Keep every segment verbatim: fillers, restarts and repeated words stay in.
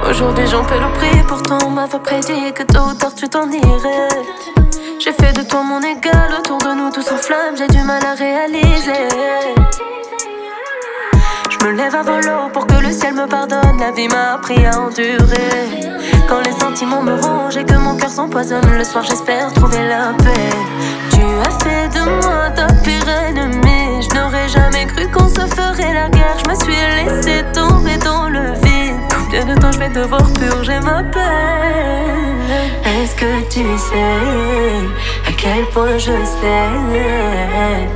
Aujourd'hui j'en paie le prix, pourtant on m'avait prédit que tôt ou tard tu t'en irais. J'ai fait de toi mon égal, autour de nous tout s'enflamme, j'ai du mal à réaliser. Je me lève avant l'aube pour que le ciel me pardonne, la vie m'a appris à endurer. Quand les sentiments me rongent et que mon cœur s'empoisonne, le soir j'espère trouver la paix. Tu as fait de moi ta pire ennemie, je n'aurais jamais cru qu'on se ferait la guerre. Je me suis laissé tomber dans le vide, combien de temps je vais devoir purger ma peine? Est-ce que tu sais à quel point je sais?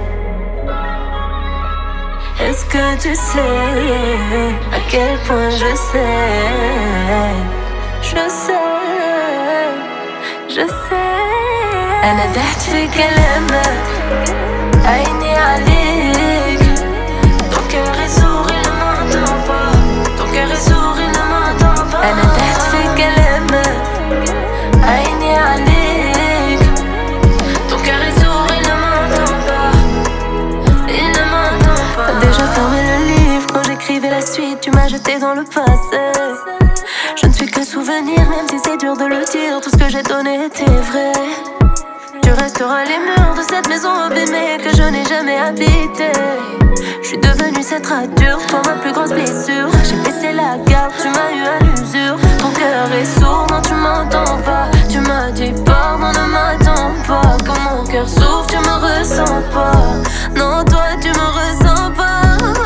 Est-ce que tu sais à quel point je sais? Je sais, je sais. أنا تحت في كلامك عيني عليك. Ton cœur est sourd, il ne m'entend pas. Ton cœur est sourd, il ne m'entend pas. أنا تحت في كلامك عيني عليك. Ton cœur est sourd, il ne m'entend pas. Il ne m'entend pas. T'as déjà fermé le livre quand j'écrivais la suite. Tu m'as jeté dans le passé. Je ne suis que souvenir, même si c'est dur de le dire. Tout ce que j'ai donné était vrai. Tu resteras les murs de cette maison abîmée que je n'ai jamais habitée. Je suis devenue cette rature, toi ma plus grosse blessure. J'ai baissé la garde, tu m'as eu à l'usure. Ton cœur est sourd, non tu m'entends pas. Tu m'as dit pardon, ne m'attends pas. Quand mon cœur souffre, tu me ressens pas. Non toi tu me ressens pas.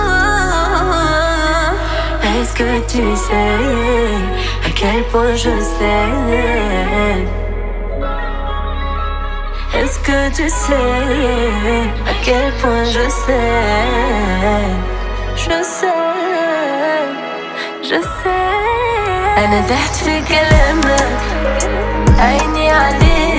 Est-ce que tu sais à quel point je sais? Est-ce que tu sais à quel point je sais? Je sais, je sais. أنا تحت في كلامك عيني عليك.